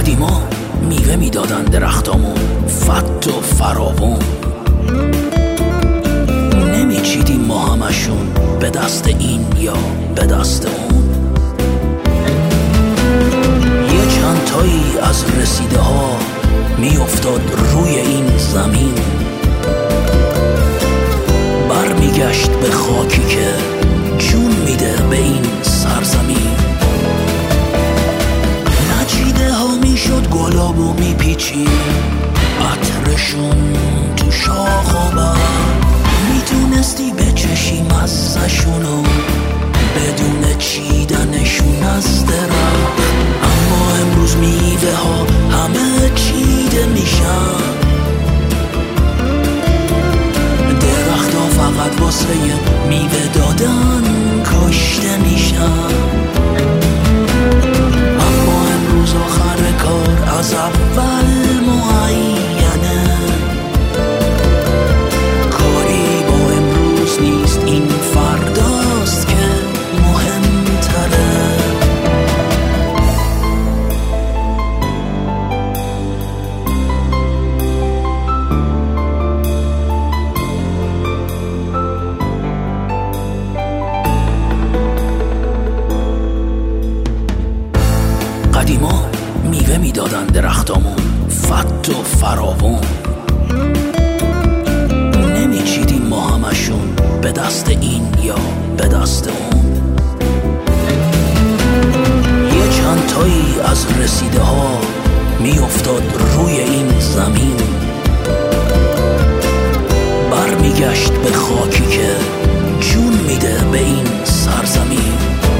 قدیما میوه میدادن درختامون فت و فراوون، نمیچیدیم ما همشون به دست این یا به دست اون. یه چند تایی از رسیده ها میافتاد روی این زمین، برمیگشت به خاکی که جون میده به این سرزمین. نچیده ها میشد گلاب و میپیچی عطرشون تو شاخ و بر، میتونستی بچشی مزهشونو بدون چیدنشون از درخت. اما امروز میوه ها همه چیده میشن، درخت ها فقط واسه میوه دادن کاشته میشن. اما امروز آخر کار از اول معینه، کاری با امروز نیست، این فرداست که مهمتره. قدیما میوه میدادن درختامون فت و فراوون، نمیچیدیم ما همشون به دست این یا به دست اون. یه چند تایی از رسیده ها میافتاد روی این زمین، برمیگشت به خاکی که جون میده به این سرزمین.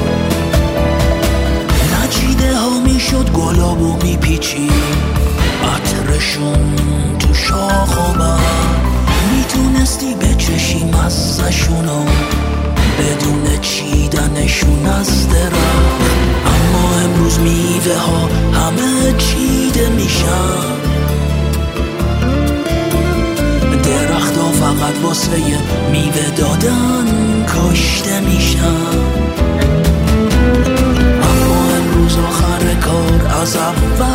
نچیده ها میشد گلاب و میپیچی عطرشون تو شاخ و بر، میتونستی بچشی مزهشونو بدون چیدنشون از درخت. اما امروز میوه ها همه چیده میشن، درخت ها فقط واسه میوه دادن کاشته میشن. اما امروز آخر کار از اول